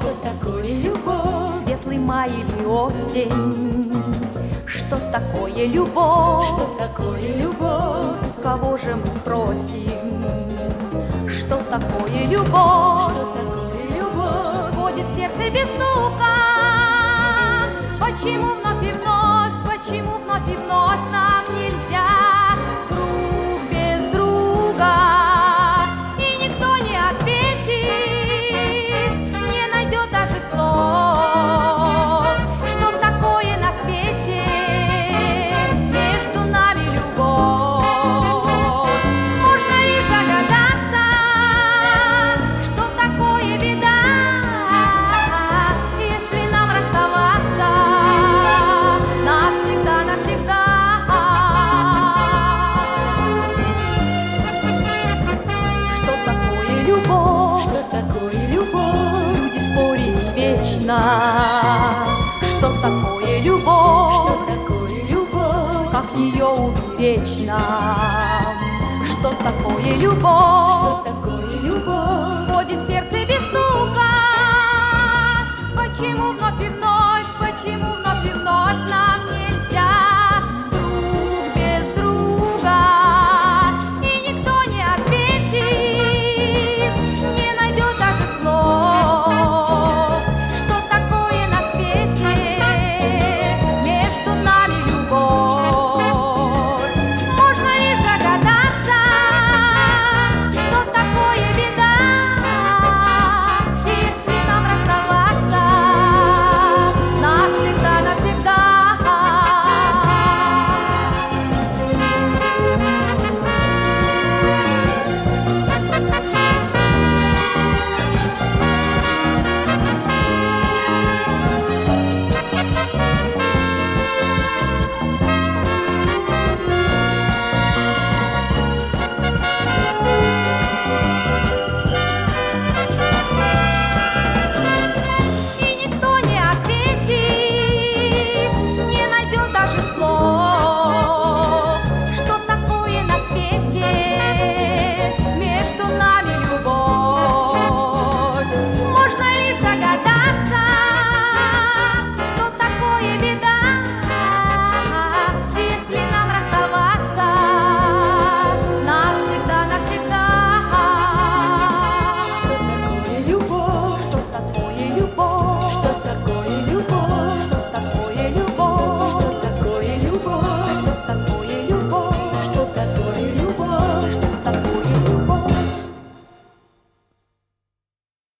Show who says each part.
Speaker 1: Что такое любовь?
Speaker 2: Светлый май или осень? Что такое любовь?
Speaker 1: Что такое любовь?
Speaker 2: Кого же мы спросим? Что такое любовь?
Speaker 1: Что такое любовь?
Speaker 2: Входит в сердце без стука. Почему вновь и вновь, почему вновь и вновь нам нельзя друг без друга? И никто не ответит, не найдет даже слов. Что такое на свете между нами любовь? Можно лишь догадаться, что такое беда, если нам расставаться навсегда, навсегда. Что такое любовь?
Speaker 1: Что такое любовь?
Speaker 2: Люди спорили вечно. Что такое любовь?
Speaker 1: Что такое любовь?
Speaker 2: Как ее уберечь нам? Что такое
Speaker 1: Что
Speaker 2: любовь?
Speaker 1: такое любовь?
Speaker 2: Входит в сердце без стука. Почему вновь и вновь